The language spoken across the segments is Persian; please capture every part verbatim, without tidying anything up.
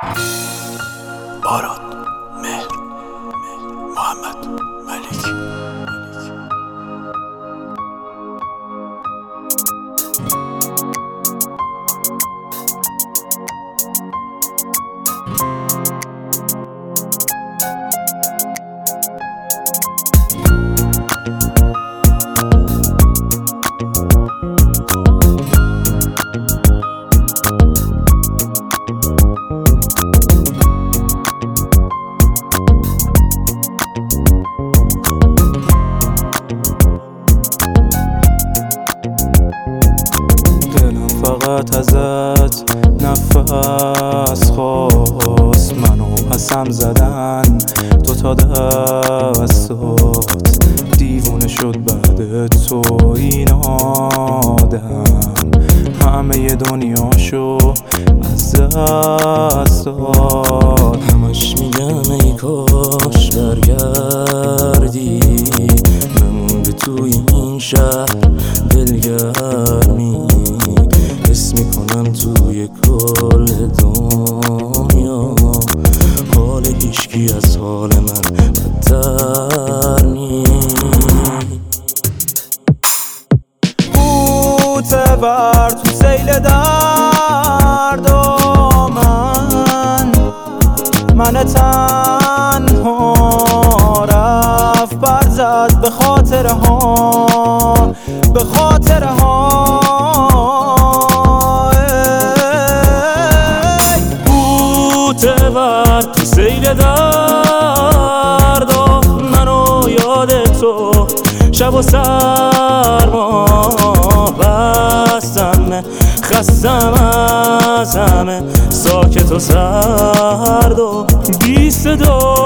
باران، مهر، محمد ملک. فقط ازت نفس خواست، منو قسم زدن دوتا دستات، دیوونه شد بعد تو این آدم، همه دنیاشو از دست داد. همش میگم ای کاش برگردی، نمونده توی این شهر دلگرمی، حس میکنم توی کل دنیا حال هیچکی از حال من بدتر نیست. بوته بر تو سیل درد و من من تنها رفت بر زد به خاطر ها به خاطر ها بر تو سیل درد و منو یاد تو، شب و سرما بستم، خستم از همه، ساکت و سرد و بی صدا.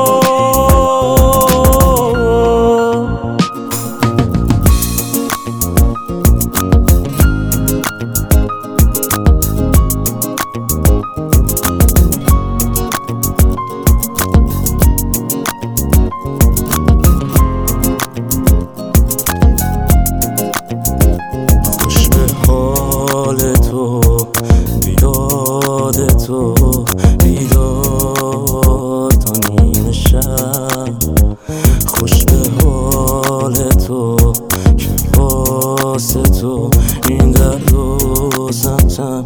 تو بیاد تو بیدار تا نیمه شب، خوش به حال تو که واسه تو این درد و زمزم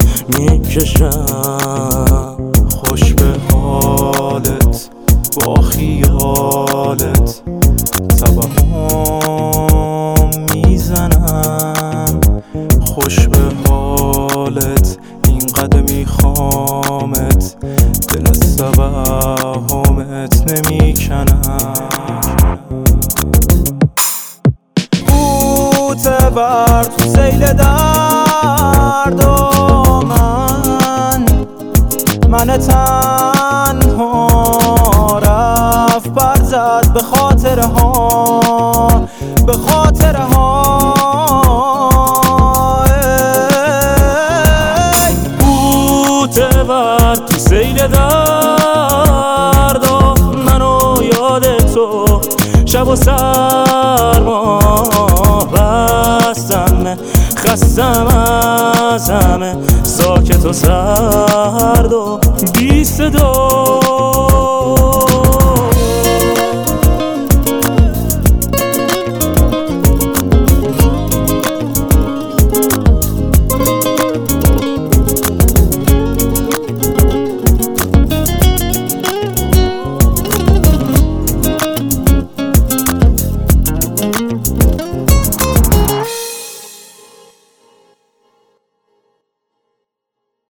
میکشم. خوش به حالت با خیالت توهم میزنم، خوش به حالت این قدمی خامت، دل از توهمت نمیکنم. بوته بر تو سیل درد و من من تنها رفت بر زد به خاطر ها به خاطر ها بر تو سیل درد و منو یاد تو، شب و سرما بستم، خستم از همه، ساکت و سرد و بی صدا.